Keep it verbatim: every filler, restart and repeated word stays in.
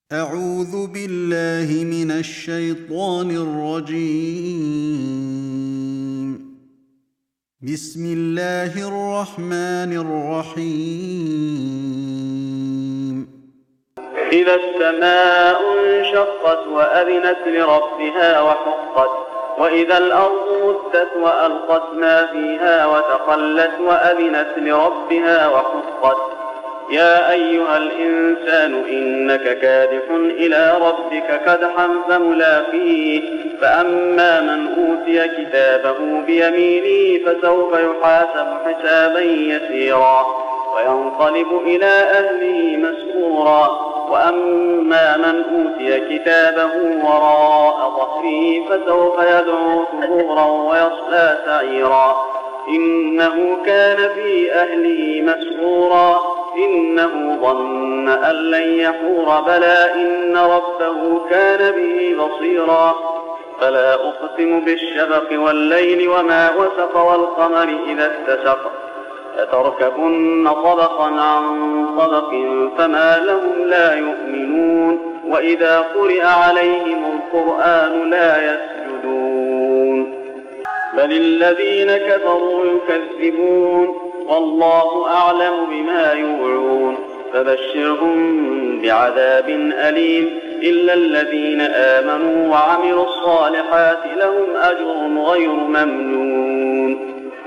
أعوذ بالله من الشيطان الرجيم. بسم الله الرحمن الرحيم. إذا السماء انشقت وأذنت لربها وحقت وإذا الأرض مدت وألقت ما فيها وتخلت وأذنت لربها وحقت يا أيها الإنسان إنك كادح إلى ربك كدحا فملاقيه فأما من أوتي كتابه بيمينه فسوف يحاسب حسابا يسيرا وينقلب إلى أهله مسرورا وأما من أوتي كتابه وراء ظهره فسوف يدعو ثبورا ويصلى سعيرا إنه كان في أهله مسرورا إنه ظن أن لن يحور بلى إن ربه كان به بصيرا فلا أقسم بالشفق والليل وما وسق والقمر إذا اتسق لتركبن طبقا عن طبق فما لهم لا يؤمنون وإذا قرئ عليهم القرآن لا يسجدون بل الذين كفروا يكذبون والله أعلم بما يوعون فبشرهم بعذاب أليم إلا الذين آمنوا وعملوا الصالحات لهم أجر غير ممنون